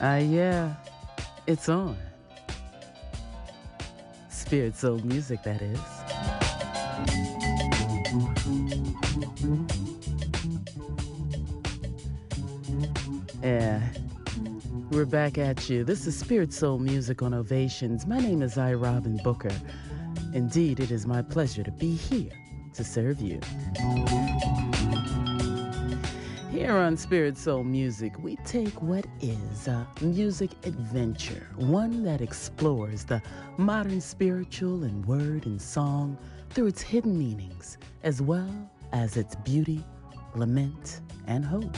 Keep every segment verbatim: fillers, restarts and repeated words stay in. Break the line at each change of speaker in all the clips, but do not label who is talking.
Ah, uh, yeah, it's on. Spirit Soul Music, that is. Yeah, we're back at you. This is Spirit Soul Music on Ovations. My name is I. Robin Booker. Indeed, it is my pleasure to be here to serve you. Here on Spirit Soul Music, we take what is a music adventure, one that explores the modern spiritual in word and song through its hidden meanings, as well as its beauty, lament, and hope.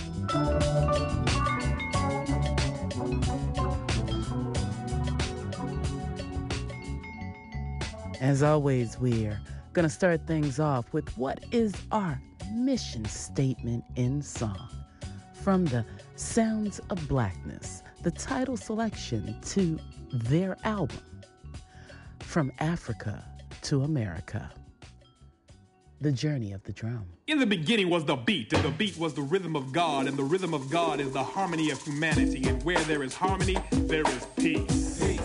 As always, we're going to start things off with what is our mission statement in song. From the Sounds of Blackness, the title selection to their album, From Africa to America, The Journey of the Drum.
In the beginning was the beat, and the beat was the rhythm of God, and the rhythm of God is the harmony of humanity, and where there is harmony, there is peace. Peace.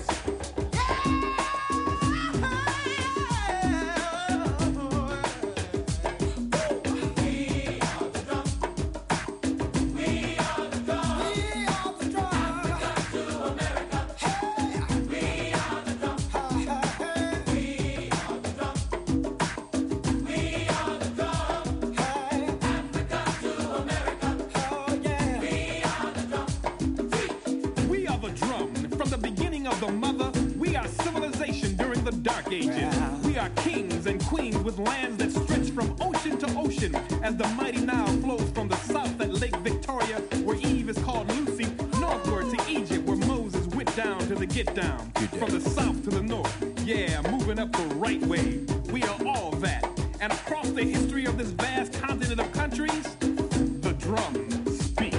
Lands that stretch from ocean to ocean as the mighty Nile flows from the south at Lake Victoria, where Eve is called Lucy, northward to Egypt, where Moses went down to the get down. From the south to the north, yeah, moving up the right way. We are all that. And across the history of this vast continent of countries, the drum speaks.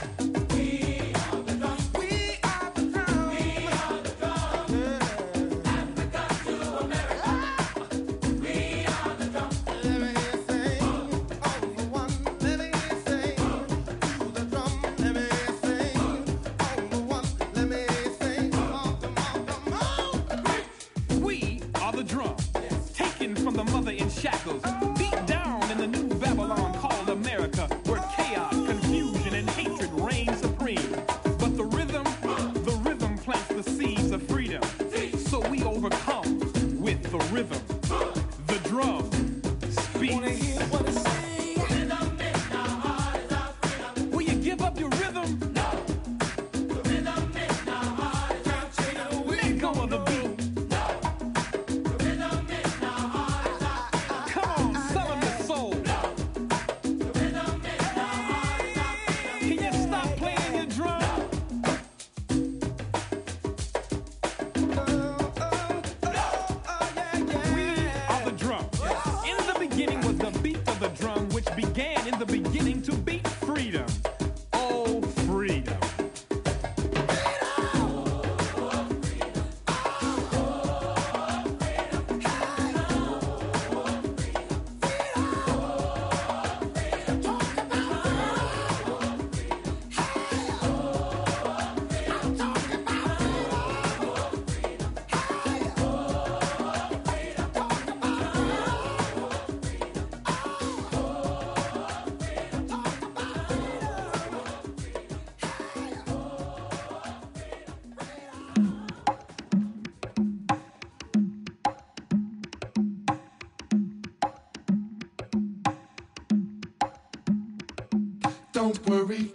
Don't worry.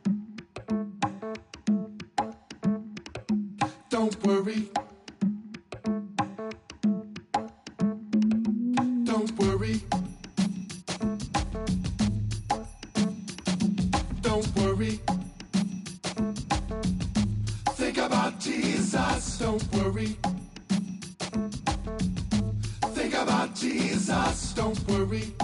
Don't worry. Don't worry. Don't worry. Think about Jesus. Don't worry. Think about Jesus. Don't worry.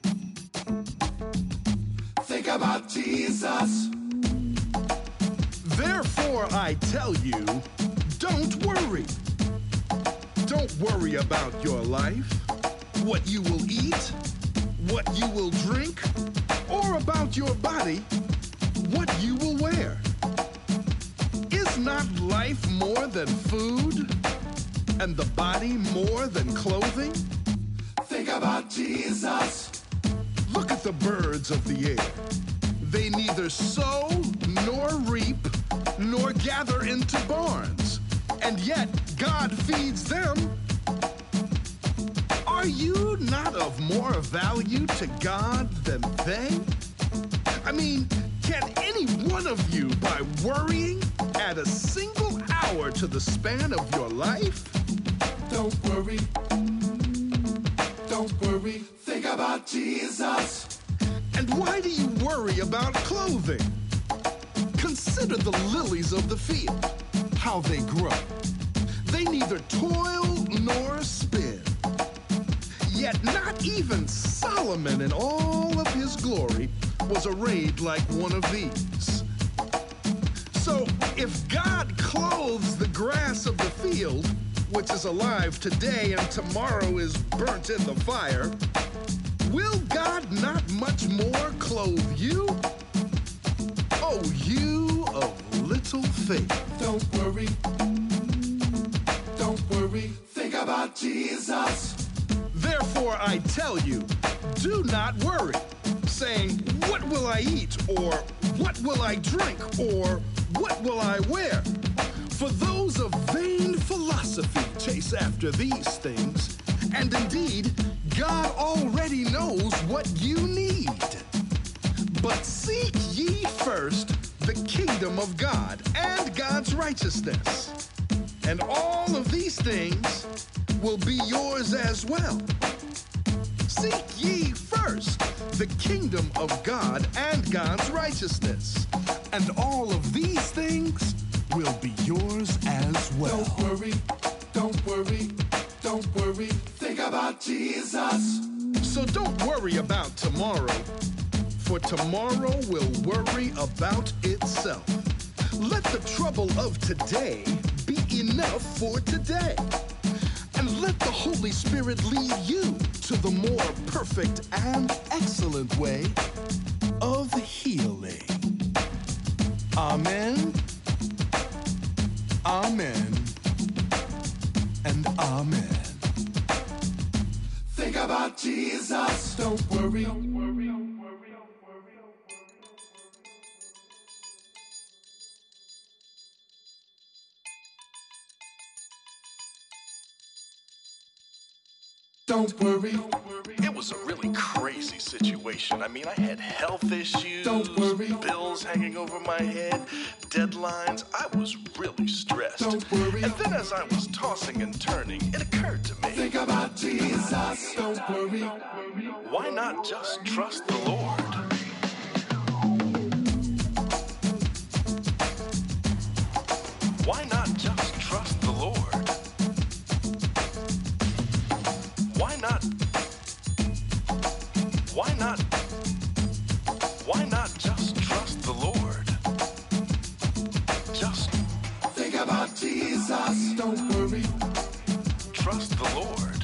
Think about Jesus.
Therefore, I tell you, don't worry. Don't worry about your life, what you will eat, what you will drink, or about your body, what you will wear. Is not life more than food? And the body more than clothing?
Think about Jesus.
Look at the birds of the air. They neither sow nor reap nor gather into barns, and yet God feeds them. Are you not of more value to God than they? I mean, can any one of you, by worrying, add a single hour to the span of your life?
Don't worry. Don't worry. Think about Jesus.
And why do you worry about clothing? Consider the lilies of the field, how they grow. They neither toil nor spin. Yet not even Solomon in all of his glory was arrayed like one of these. So if God clothes the grass of the field, which is alive today and tomorrow is burnt in the fire, will God not much more clothe you? Oh, you of little faith.
Don't worry. Don't worry. Think about Jesus.
Therefore I tell you, do not worry, saying, what will I eat? Or what will I drink? Or what will I wear? For those of vain philosophy chase after these things, and indeed, God already knows what you need. But seek ye first the kingdom of God and God's righteousness, and all of these things will be yours as well. Seek ye first the kingdom of God and God's righteousness, and all of these things will be yours as well.
Don't worry. Don't worry. Don't worry. Think about Jesus.
So don't worry about tomorrow, for tomorrow will worry about itself. Let the trouble of today be enough for today. And let the Holy Spirit lead you to the more perfect and excellent way of healing. Amen. Amen. And amen.
Think about Jesus. Don't worry. Don't worry. Don't worry.
It was a really crazy situation. I mean, I had health issues,
Don't worry.
bills hanging over my head, deadlines. I was really stressed.
Don't worry.
And then as I was tossing and turning, it occurred to me,
Think about Jesus. Don't worry.
why not just trust the Lord? Why not just trust the Lord? Why not? Why not? Why not just trust the Lord? Just
Think about Jesus. Don't worry.
trust the Lord.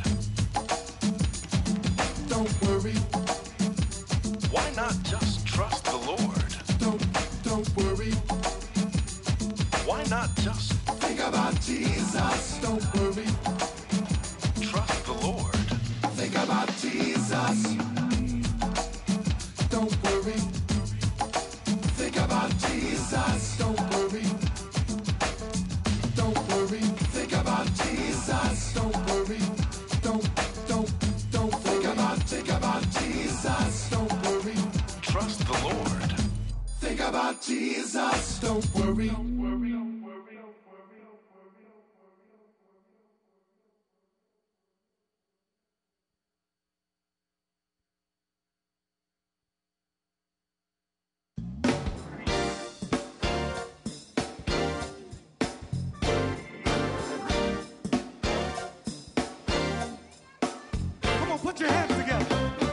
Don't worry.
Why not just trust the Lord?
Don't don't worry.
Why not just
Think about Jesus. Don't worry.
trust the Lord?
Think about Jesus. Don't worry. Think about Jesus. Don't worry. Don't worry. Think about Jesus. Don't worry. Don't don't don't think about think about Jesus. Don't worry.
Trust the Lord.
Think about Jesus. Don't worry.
Come on, put your hands together.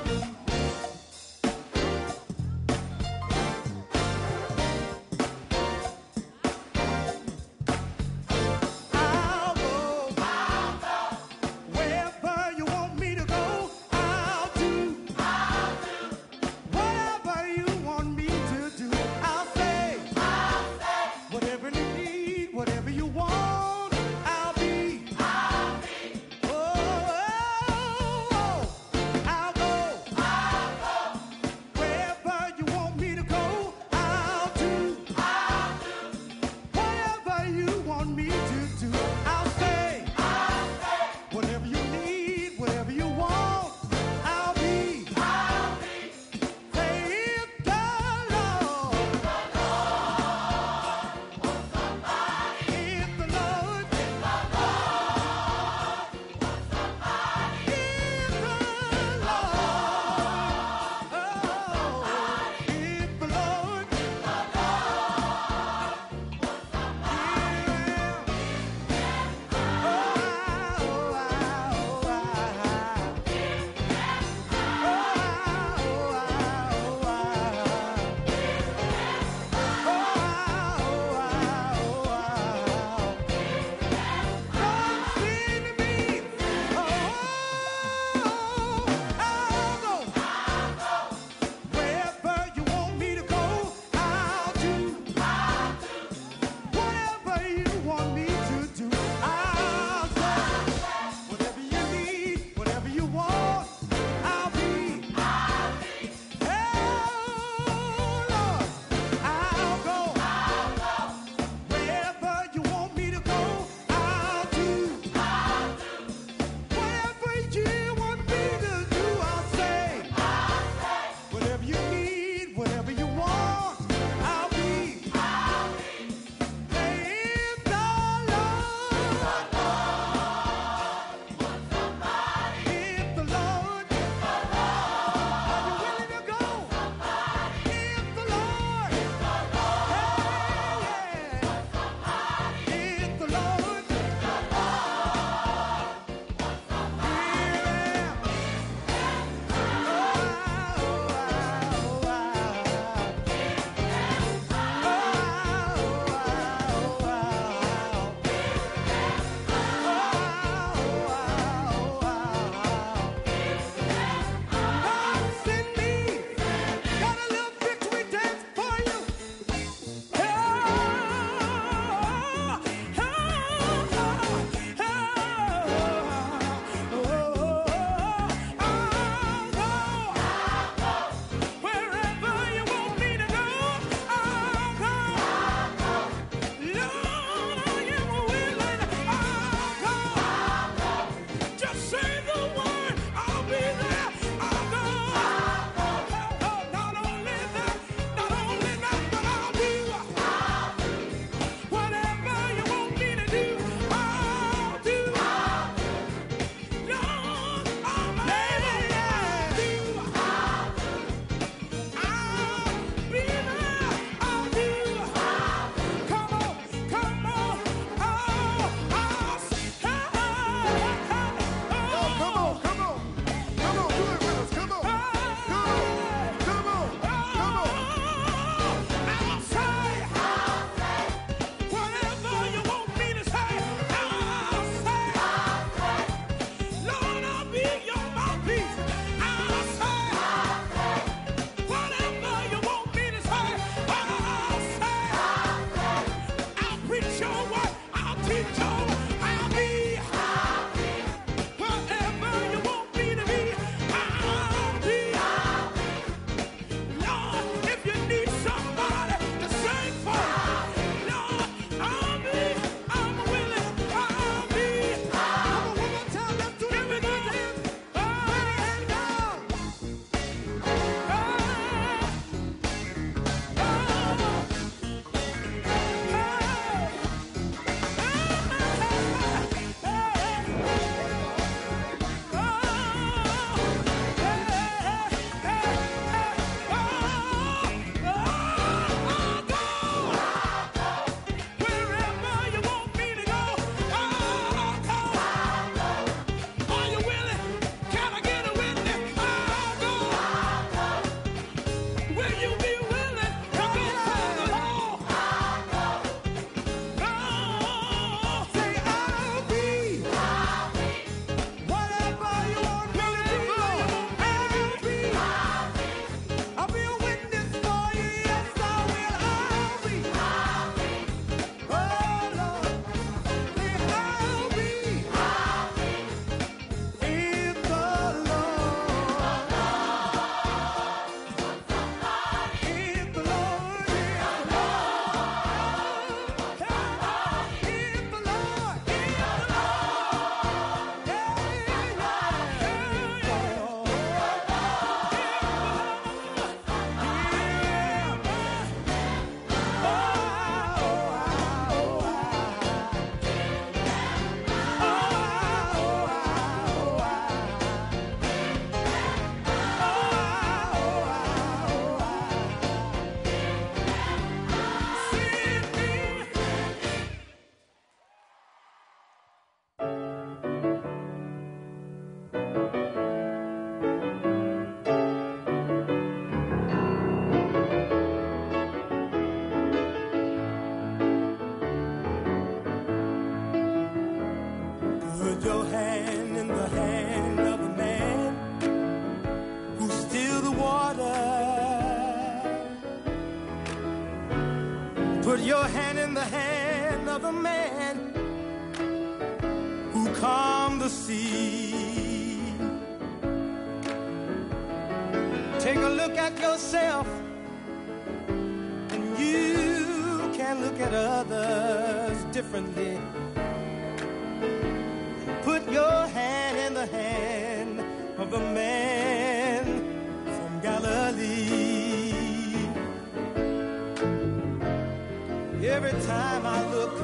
I'll go. I'll go. Wherever you want me to go, I'll do. I'll do. Whatever you want me to do, I'll say. I'll say. Whatever you need.
Put your hand in the hand of the man who calmed the sea. Take a look at yourself, and you can look at others differently. Put your hand in the hand of the man from Galilee. Every time I look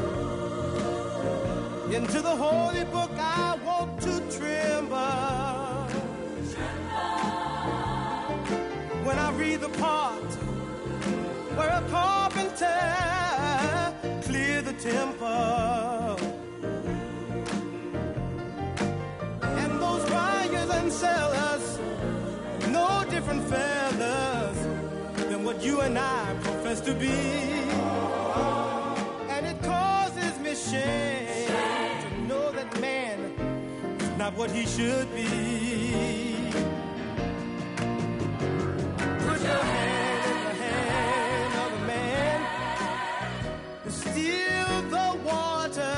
into the holy book, I want to tremble. When I read the part where a carpenter cleared the temple, and those buyers and sellers, no different fellas than what you and I profess to be. And it causes me shame to know that man is not what he should be. Put your hand in the hand of a man who steals the water.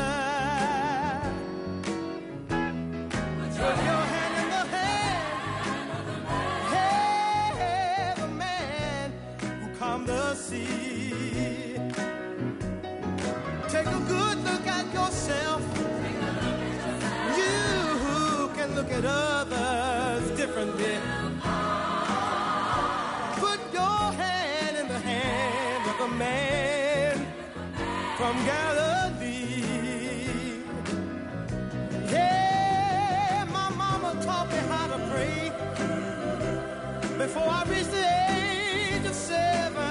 Put your hand in the hand of the man, hey, the man who calmed the sea. Take a good look at yourself. You can look at others differently. Put your hand in the hand of a man from Galilee. Yeah, my mama taught me how to pray before I reached the age of seven.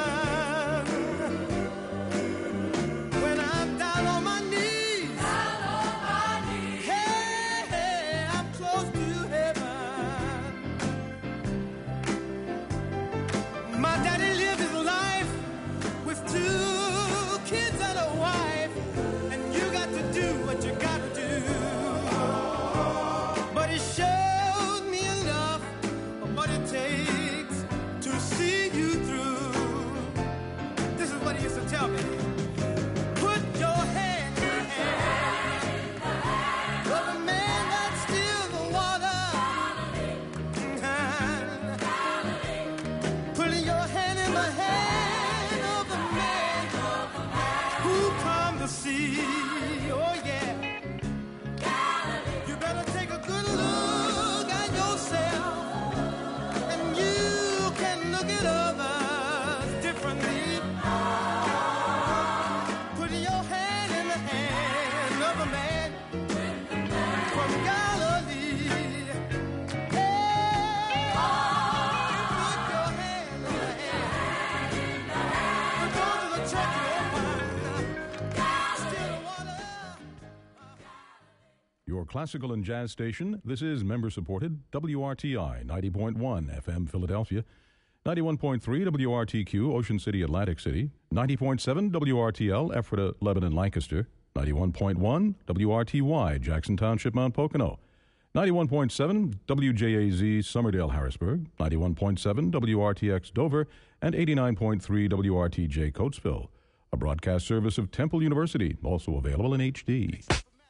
Classical and jazz station. This is member-supported W R T I ninety point one F M Philadelphia, ninety-one point three W R T Q Ocean City, Atlantic City, ninety point seven W R T L Ephrata, Lebanon, Lancaster, ninety-one point one W R T Y Jackson Township, Mount Pocono, ninety-one point seven W J A Z Somerdale, Harrisburg, ninety-one point seven W R T X Dover, and eighty-nine point three W R T J Coatesville. A broadcast service of Temple University, also available in H D.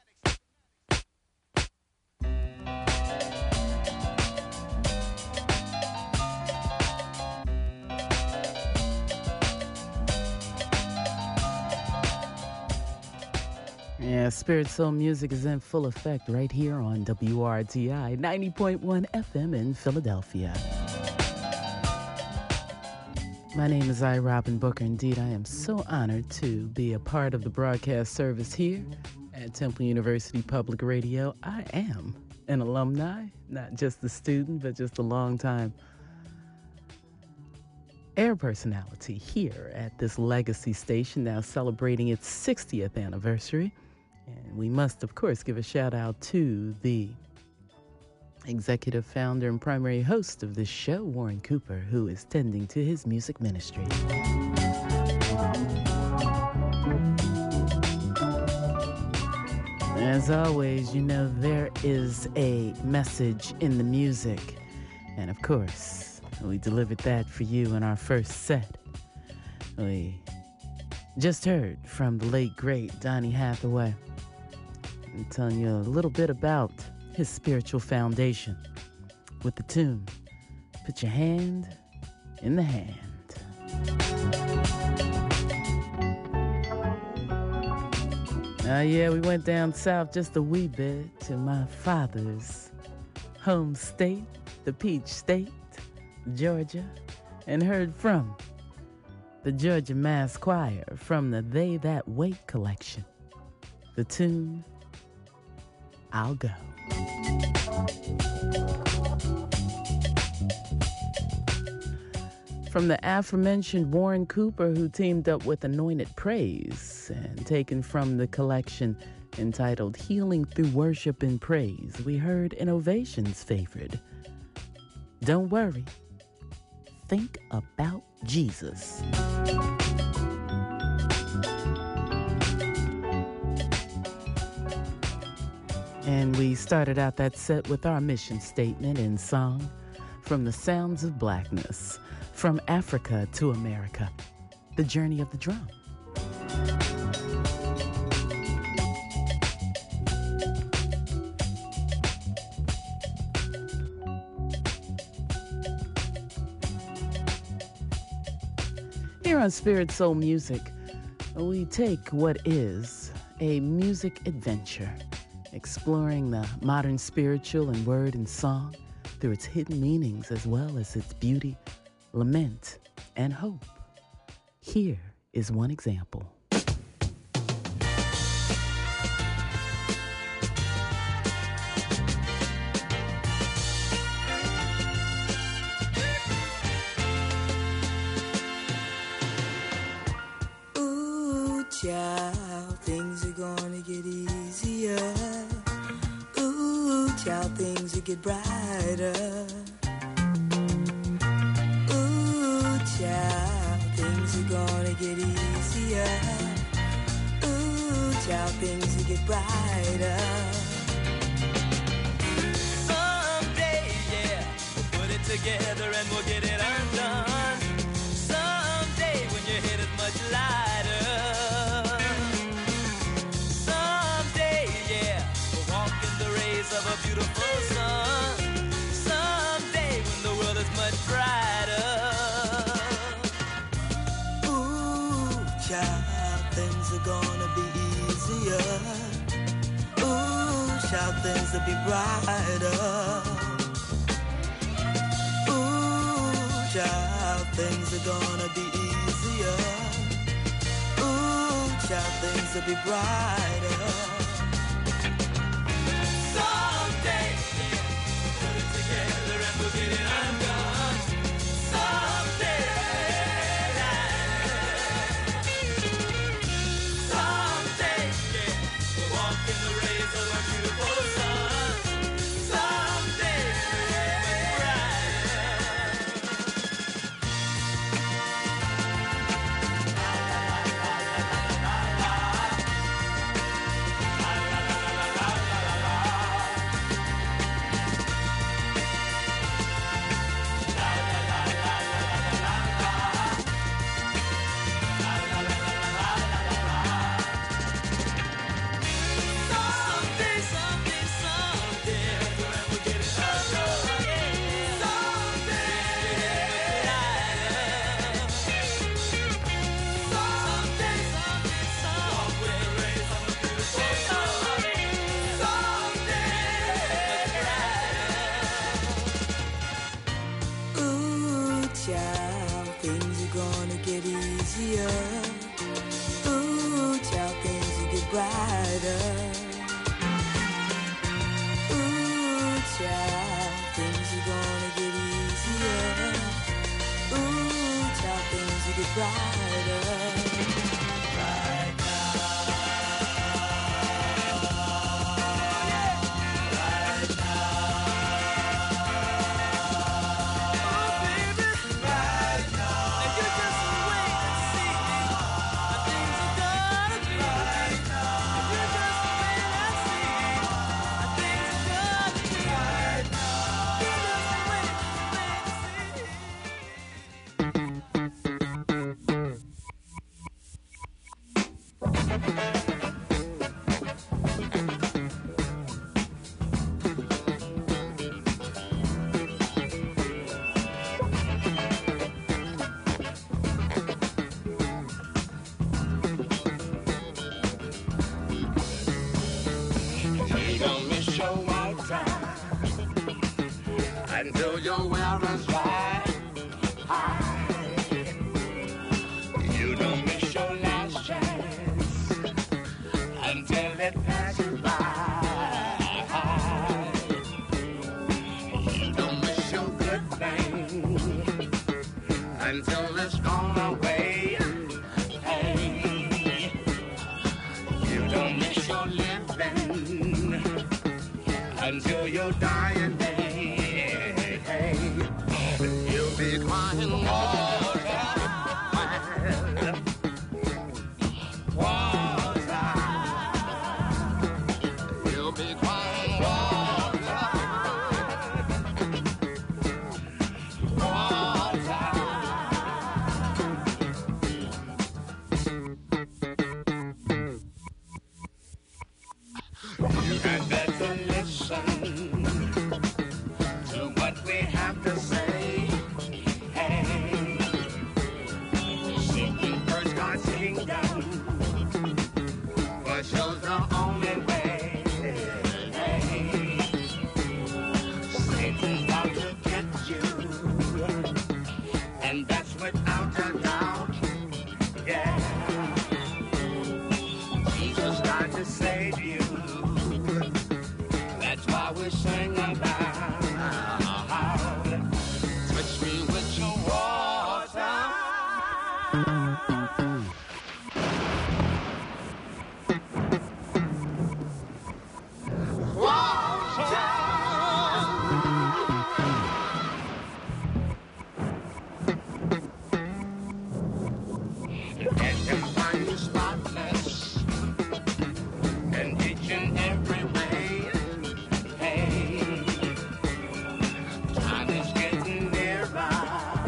Yeah, Spirit Soul music is in full effect right here on W R T I ninety point one F M in Philadelphia. My name is I. Robin Booker. Indeed, I am so honored to be a part of the broadcast service here at Temple University Public Radio. I am an alumni, not just a student, but just a long-time air personality here at this legacy station, now celebrating its sixtieth anniversary. And we must, of course, give a shout out to the executive founder and primary host of this show, Warren Cooper, who is tending to his music ministry. As always, you know, there is a message in the music. And of course, we delivered that for you in our first set. We Just heard from the late, great Donny Hathaway. I'm telling you a little bit about his spiritual foundation with the tune, Put Your Hand in the Hand. Uh, yeah, we went down south just a wee bit to my father's home state, the Peach State, Georgia, and heard from the Georgia Mass Choir from the They That Wait collection. The tune, I'll Go. From the aforementioned Warren Cooper, who teamed up with Anointed Praise, and taken from the collection entitled Healing Through Worship and Praise, we heard Innovation's favorite, Don't Worry, Think About Jesus. And we started out that set with our mission statement in song, From the Sounds of Blackness, From Africa to America, The Journey of the Drum. Here on Spirit Soul Music, we take what is a music adventure, exploring the modern spiritual and word and song through its hidden meanings as well as its beauty, lament, and hope. Here is one example.
Ooh, child, things are gonna get easier. Ooh, child, things will get brighter. Child, things are gonna get easier. Ooh, child, things will get brighter. Someday, yeah, we'll put it together and we'll get it undone. Someday, when your head is much lighter. Someday, yeah, we'll walk in the rays of a beautiful sun. Someday, when the world is much brighter. Child, things are gonna be easier. Ooh, child, things will be brighter. Ooh, child, things are gonna be easier. Ooh, child, things will be brighter. Someday, put it together and we'll get it undone. Someday.
until your well is dry. You don't miss your last chance until it passes by. You don't miss your good thing until it's gone away. Hey, you don't miss your living until your dying day. Hey, you'll be crying water, water. You'll be crying water, water. You had better listen to what we have to say. Hey, seeking first God's kingdom, for show's the only way. Hey, Satan's out to get you, and that's without a doubt. Yeah, Jesus died to save you. That's why we sing about touch me with your water. Water. And can find you spotless and each and every way. Hey, time is getting nearer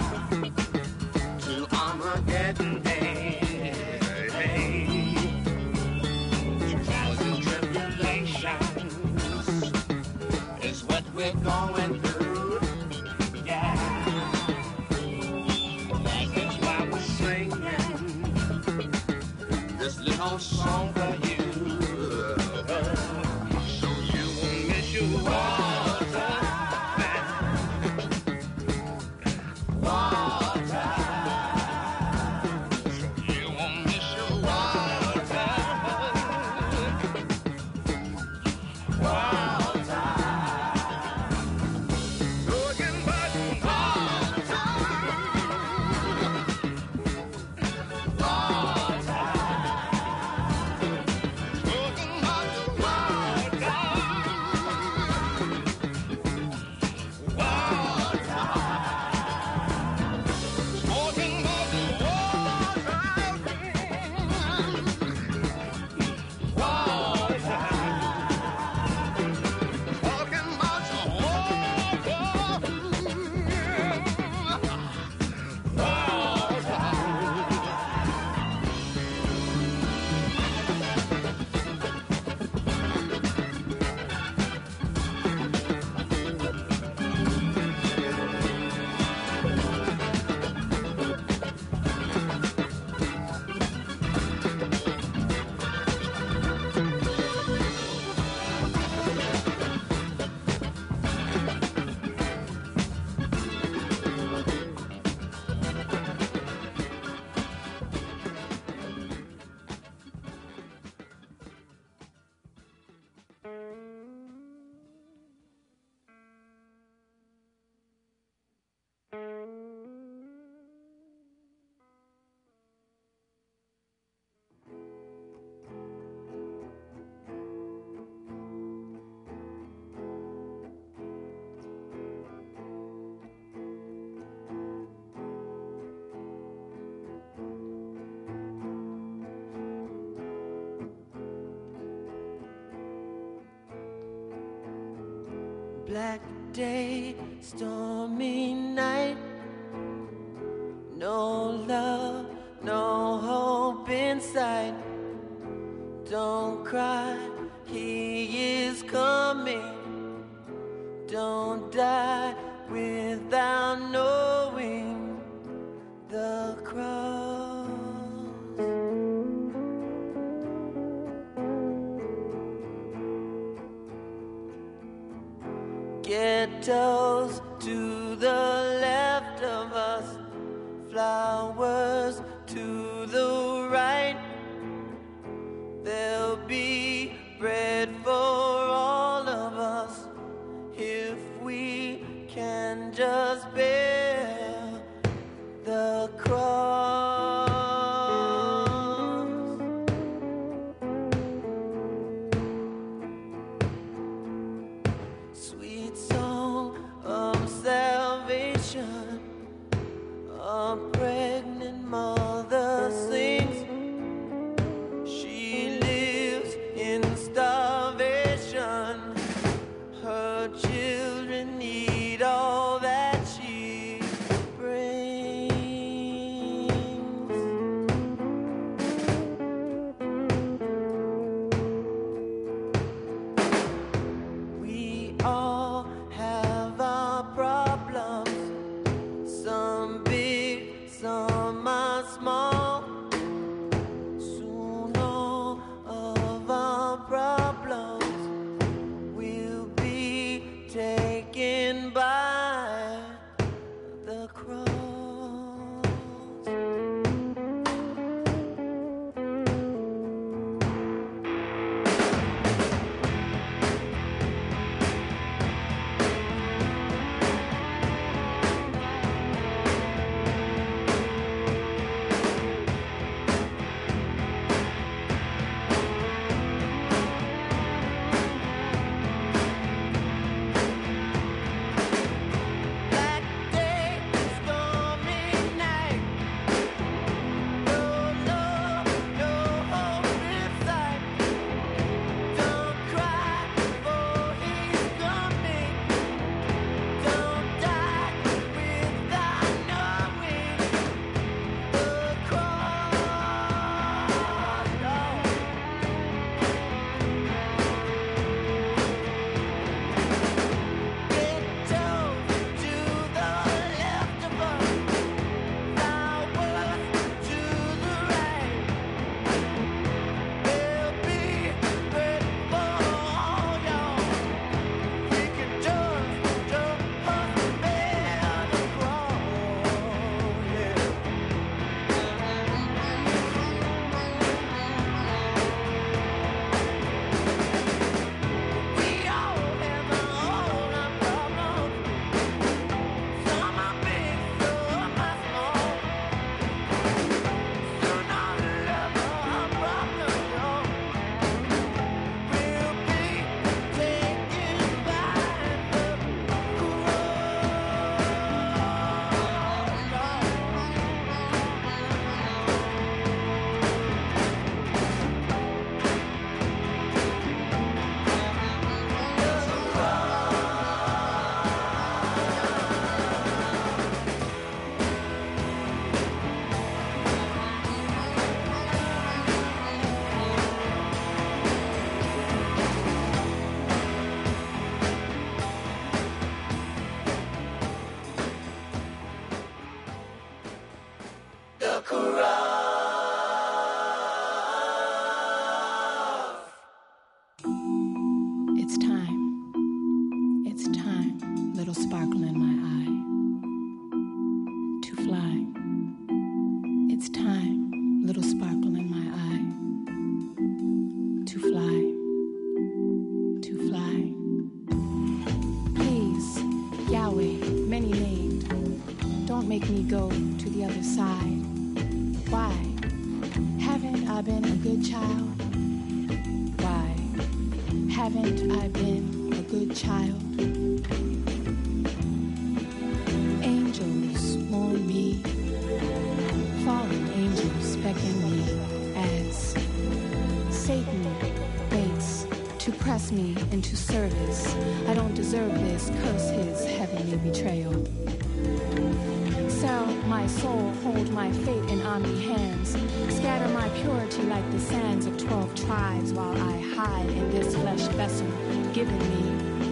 to Armageddon Day. Hey, trials and tribulations is what we're going through. Yeah, that's why we're singing this little song for you. So you won't miss your water, water. So you won't miss your water, water. Talking about water, water. Talking about water, water. Talking about
black day, stormy night. No love, no hope in sight. Don't cry, he is coming. Don't die without knowing the cross. ghettos to the left of us, flowers to the right. There'll be bread for all of us if we can just bear the cross. Sweet song of salvation, a pregnant mother sings. She lives in starvation. Her children need all that she brings. We all have our problems, some big, some are small. Soon all of our problems will be taken by the cross. Black day, stormy night. No love, no hope in sight. Don't cry, for he's coming. Don't die without knowing the cross. Ghettos to the left of us, flowers to the right. There'll be bread for all y'all. We can just, just bear the cross. Yeah. We all have our own problems. Some are big, some are small. Soon all of our problems, y'all, will be taken by the
It's time. It's time, little sparkle in my eye, to fly. It's time, little sparkle in my eye, to fly. To fly. Please, Yahweh, many named, don't make me go to the other side. Why? Haven't I been a good child? Why? Haven't I been a good child? Angels mourn me, fallen angels beckon me as Satan waits to press me into service. I don't deserve this, curse his heavenly betrayal. Sell my soul, hold my fate in omni hands. Scatter my purity like the sands of twelve tribes while I hide in this flesh vessel given me.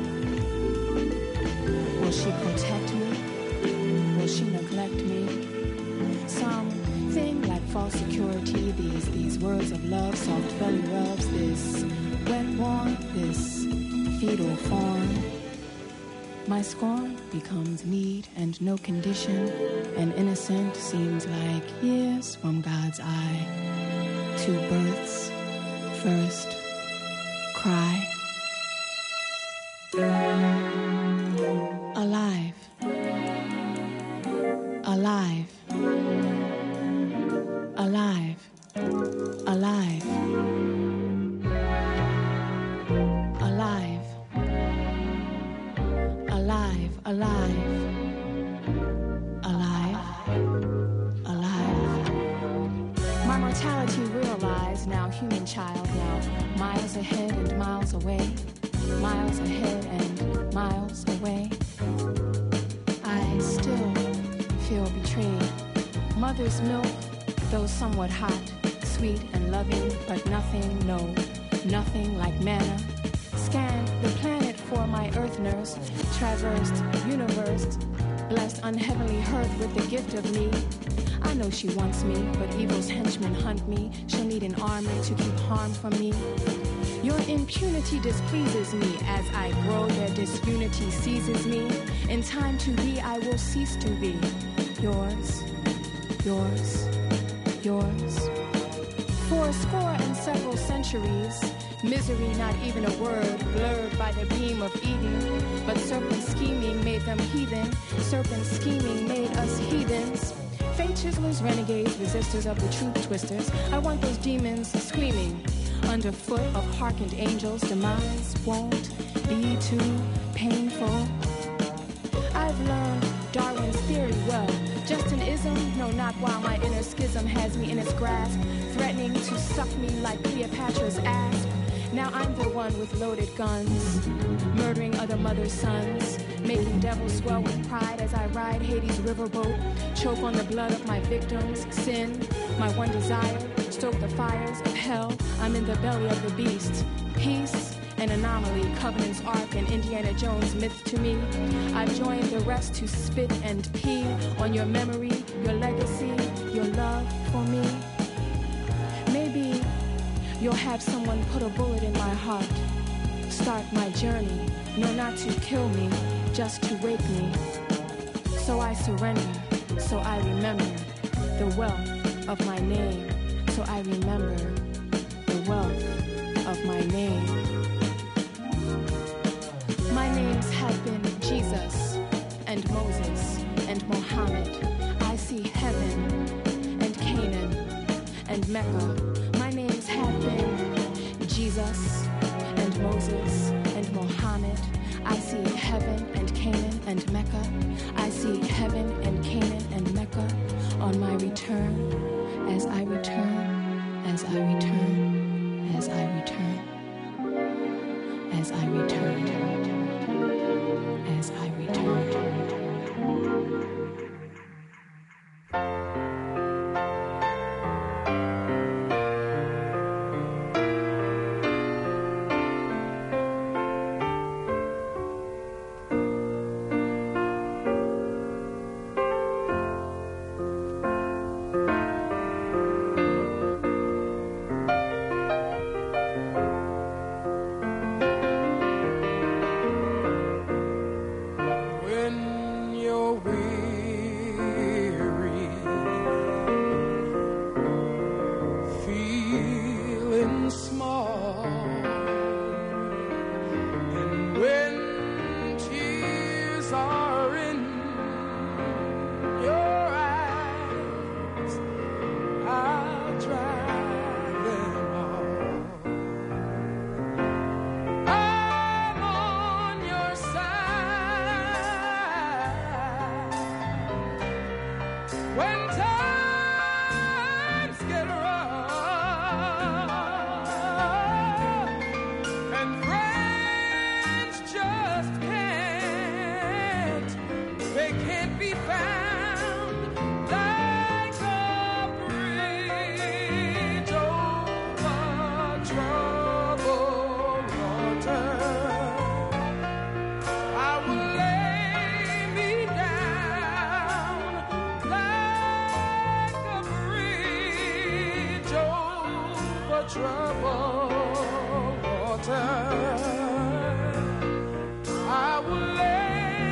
Will she protect me? Will she neglect me? Something like false security, these, these words of love, soft belly rubs, this wet warmth, this fetal form. My scorn becomes need and no condition, and innocent seems like years from God's eye. Two births, first cry. Alive, alive, alive, alive, alive, alive, alive, alive, alive. My mortality realized, now human child, now miles ahead and miles away, miles ahead and miles away. I still feel betrayed. Mother's milk, though somewhat hot, sweet and loving, but nothing, no, nothing like manna. Scanned the planet for my earth nurse, traversed universe, blessed unheavenly hearth with the gift of me. I know she wants me, but evil's henchmen hunt me. She'll need an army to keep harm from me. Your impunity displeases me. As I grow, their disunity seizes me. In time to be, I will cease to be. Yours, yours, yours. For a score and several centuries, misery, not even a word, blurred by the beam of Eden. But serpent scheming made them heathen. Serpent scheming made us heathens. Fate chiselers, renegades, resistors of the truth twisters. I want those demons screaming underfoot of hearkened angels. Demise won't be too painful. I've learned Darwin's theory well. Just an ism? No, not while my inner schism has me in its grasp, threatening to suck me like Cleopatra's asp. Now I'm the one with loaded guns, murdering other mothers' sons, making devils swell with pride as I ride Hades' riverboat, choke on the blood of my victims, sin, my one desire, stoke the fires of hell. I'm in the belly of the beast. Peace, an anomaly, Covenant's Ark and Indiana Jones myth to me. I've joined the rest to spit and pee on your memory, your legacy, your love for me. Maybe you'll have someone put a bullet in my heart, start my journey, no, not to kill me, just to wake me. So I surrender, so I remember the wealth of my name. So I remember the wealth of my name. My names have been Jesus and Moses and Mohammed. I see heaven and Canaan and Mecca. My names have been Jesus and Moses and Mohammed. I see heaven and Canaan and Mecca. I see heaven and Canaan and Mecca on my return, as I return, as I return, as I return, as I return, as I return.
troubled water. I will lay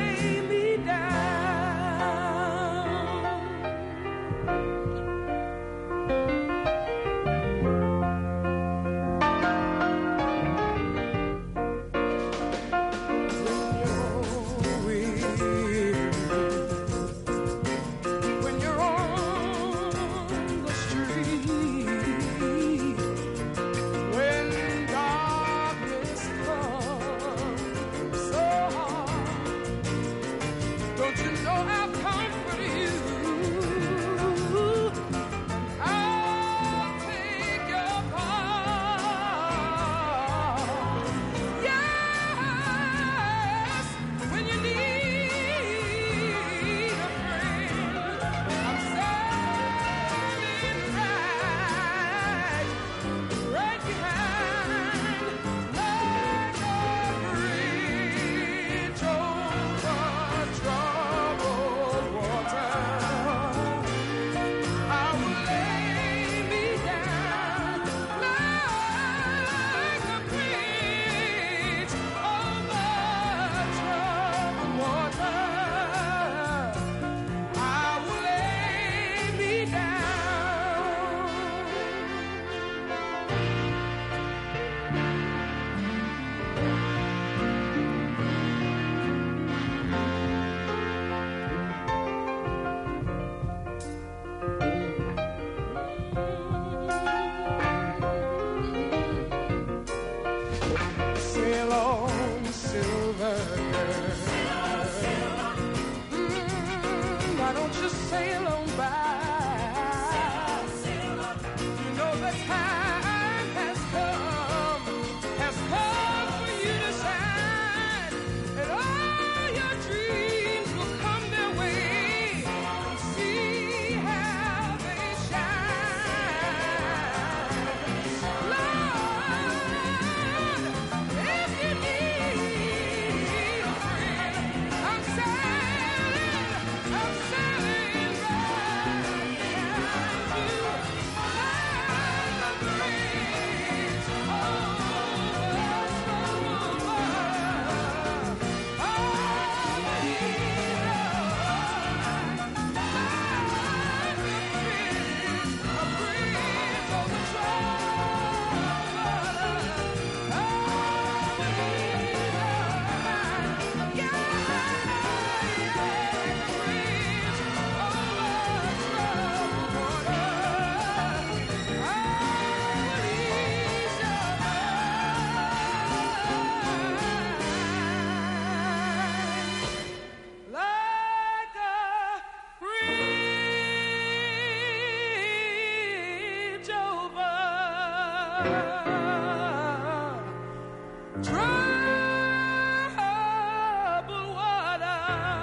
troubled water.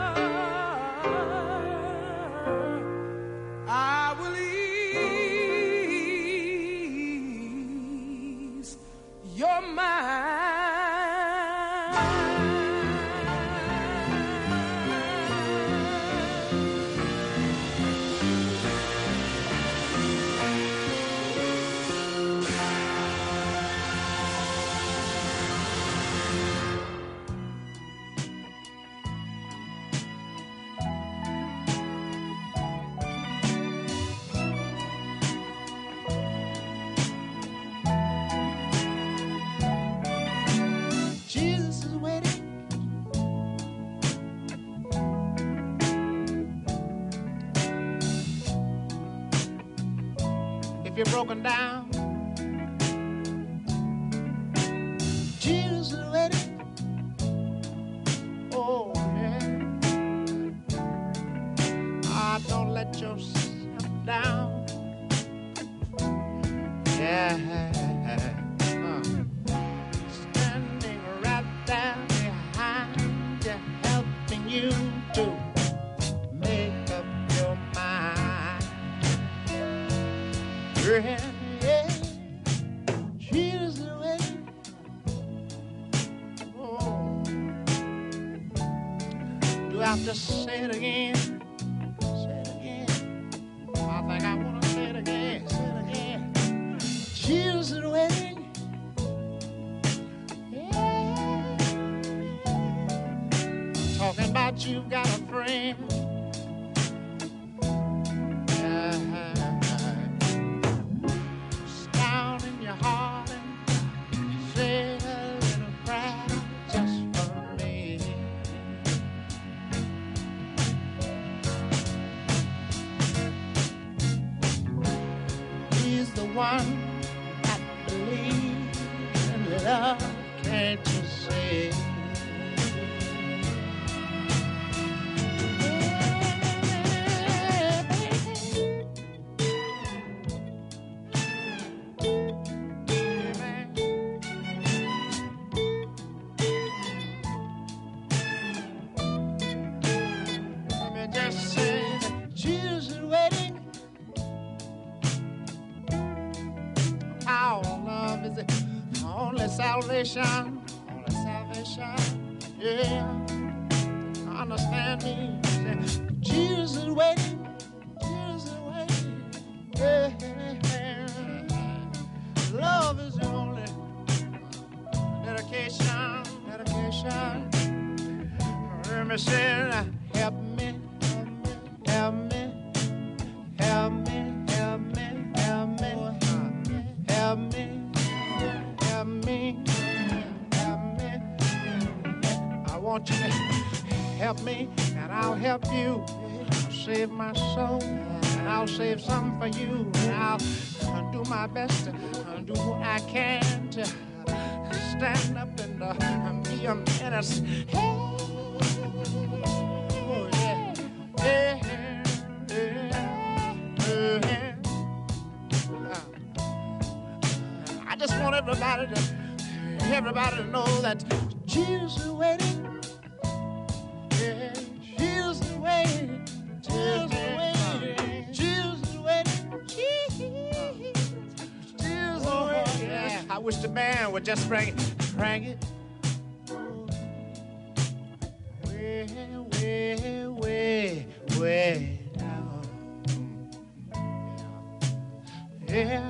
I will ease your mind. Jesus is waiting. If you're broken down, Jesus is waiting. Oh, yeah. Ah, don't let yourself down. Yeah. Uh. Standing right down behind you, helping you to make up your mind. Yeah, yeah. Jesus is waiting. Oh. Do I have to say it again? Say it again. I think I want to say it again. Say it again. Jesus is waiting. Talking about you got a friend. Uh, it's down in your heart and say a little prayer just for me. He's the one that believes in love, can't you see? Let me just say that Jesus is waiting. Our love is the only salvation, only salvation. Yeah, understand me. Say, Jesus is waiting. Jesus is waiting. Yeah, love is the only dedication, dedication. Let me say, help me, help me, help me, help me, help me, help me, help me, help me. I want you to help me, and I'll help you. I'll save my soul, and I'll save some for you. And I'll do my best to do what I can to stand up and uh, be a menace. Hey. Oh, yeah. Yeah, yeah, yeah. Uh, I just want everybody to, everybody to know that Jesus is waiting. Yeah, Jesus is waiting. Jesus is waiting. Jesus is waiting. Jesus is waiting. Yeah, I wish the band would just bring it, bring it. Way, way, way, way down. Yeah.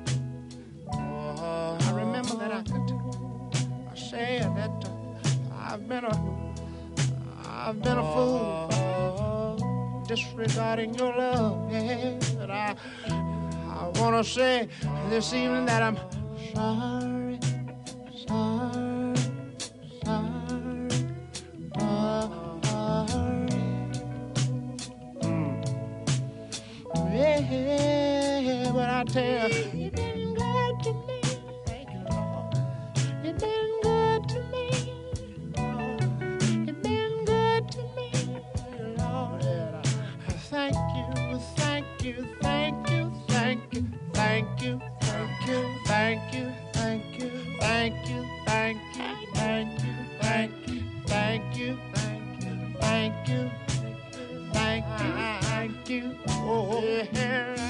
Oh, I remember that I could. I said that uh, I've been a, I've been a fool disregarding your love. Yeah, but I, I want to say this evening that I'm sorry, sorry, sorry, sorry. Mm. Yeah, but I tell you, you've been good to me. Thank you, Lord. You've been good to me. You've been good to me, Lord. Thank you, thank you, thank you, thank you, thank you, thank you, thank thank you, thank you, thank you, thank you, thank you, thank you, thank you, thank you, thank you, thank you, thank you, oh, yeah.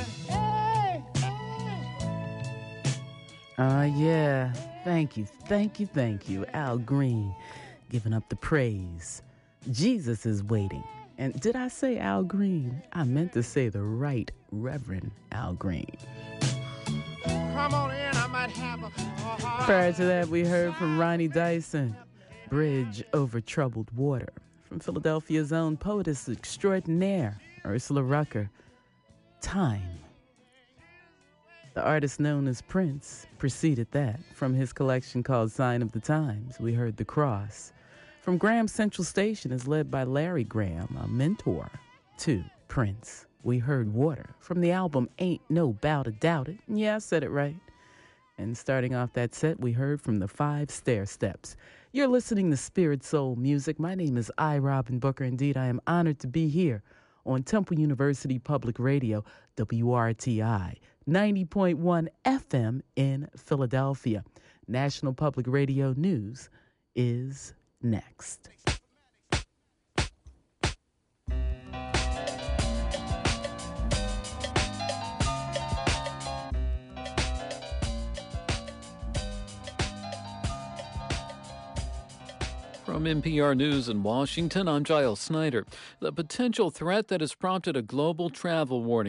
Ah, uh, yeah. Thank you, thank you, thank you. Al Green giving up the praise. Jesus is waiting. And did I say Al Green? I meant to say the right Reverend Al Green.
Come on in, I might have a...
Prior to that, we heard from Ronnie Dyson, Bridge Over Troubled Water. From Philadelphia's own poetess extraordinaire, Ursula Rucker, Time. The artist known as Prince preceded that. From his collection called Sign of the Times, we heard The Cross. From Graham Central Station is led by Larry Graham, a mentor to Prince. We heard Water from the album Ain't No Bout a Doubt It. Yeah, I said it right. And starting off that set, we heard from the Five Stair Steps. You're listening to Spirit Soul Music. My name is I. Robin Booker. Indeed, I am honored to be here on Temple University Public Radio, W R T I, ninety point one F M in Philadelphia. National Public Radio News is next.
From N P R News in Washington, I'm Giles Snyder. The potential threat that has prompted a global travel warning